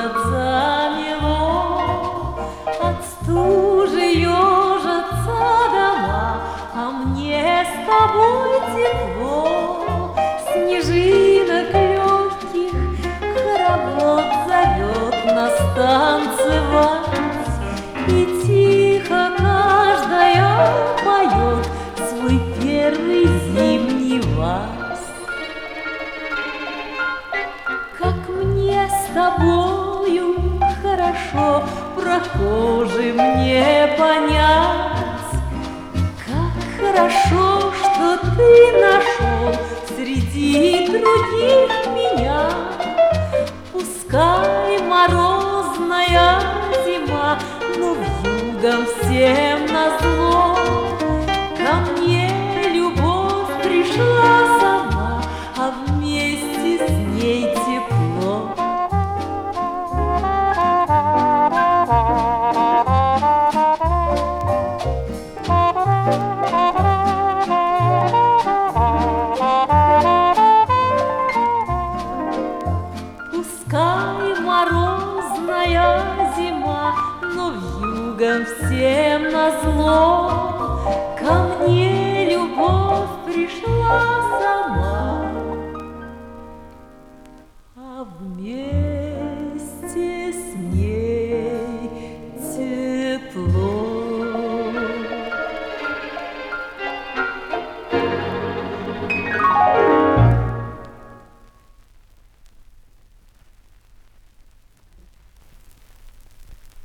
город замело, от стужи ежатся дома, а мне с тобой тепло. Снежинок легких хоровод зовет нас танцевать, и тихо каждая поет свой первый зимний вальс. Как мне с тобою хорошо, прохожим не понять, как хорошо, что ты нашел среди других меня. Пускай морозная зима, но вьюгом всем назло ко мне любовь пришла сама, а вместе с ней тепло. Пускай морозная зима, но вьюгом всем назло